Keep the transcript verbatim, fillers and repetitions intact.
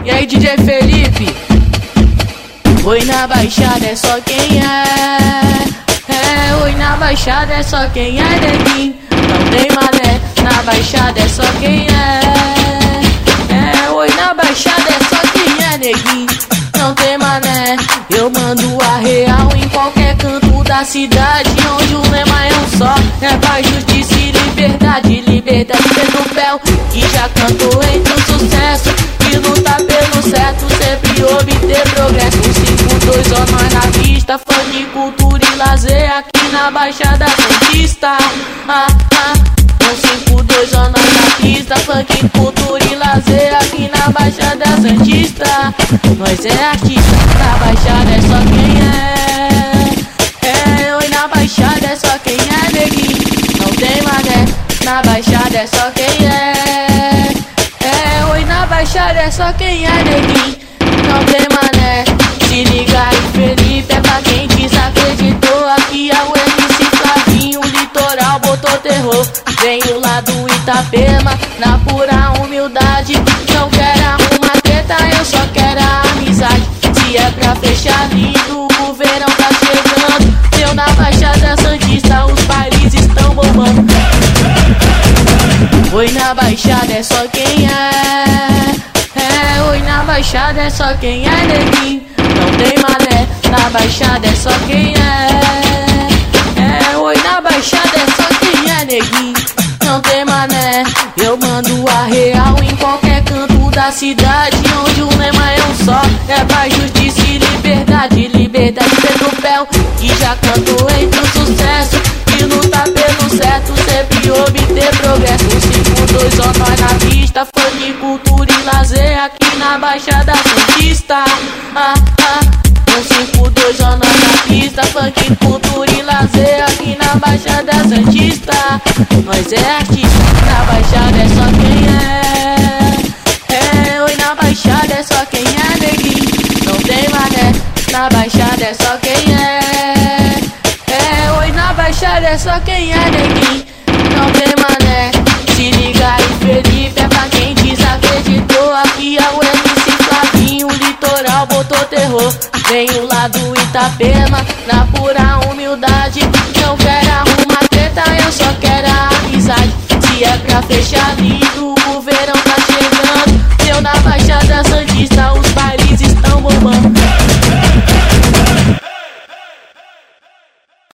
E aí, D J Felipe? Oi, na Baixada é só quem é. É, oi, na Baixada é só quem é neguinho. Não tem mané, na Baixada é só quem é. É, oi, na Baixada é só quem é neguinho. Não tem mané, eu mando a real em qualquer canto da cidade, onde o lema é um só, é paz, justiça e liberdade. Liberdade pelo Pel, que já cantou entre o sucesso, que luta pelo certo, sempre obter progresso. cinco dois, ó, nós na pista, funk, cultura e lazer aqui na Baixada Santista. Ah, ah, um cinco dois, ó, nós na pista, funk, cultura e lazer aqui na Baixada Santista. Nós é artista, na Baixada é só quem é. É, oi, na Baixada é só quem é neguinho. Não tem mané, na Baixada é só quem é. É, oi, na Baixada é só quem é neguinho. Não tem mané, se liga aí, Felipe, é pra quem desacreditou. Aqui é o M C Flavinho, o litoral botou terror. Venho lá do Itapema, na pura humildade. Não quero arrumar treta, eu só quero a amizade. Se é pra fechar lindo, o verão tá chegando. Eu na Baixada Santista, os bailes estão bombando. Oi, na Baixada é só quem é. É, oi, na Baixada é só quem é neguinho. Não tem mané, na Baixada é só quem é. É, oi, na Baixada é só quem é neguinho. Não tem mané, eu mando a real em qualquer canto da cidade, onde o lema é um só, é paz, justiça e liberdade. Liberdade pelo Pel, que já cantou entre o sucesso, que luta pelo certo, sempre obter progresso. cinco dois, ó, nós na pista, funk, cultura e lazer aqui na Baixada Santista. Ah, ah, um cinco dois, ó, nós na pista, funk, cultura e lazer aqui na Baixada Santista. Nós é artista, na Baixada é só quem é. É, oi, na Baixada é só quem é neguinho. Não tem mané, na Baixada é só quem é. É, oi, na Baixada é só quem é neguinho.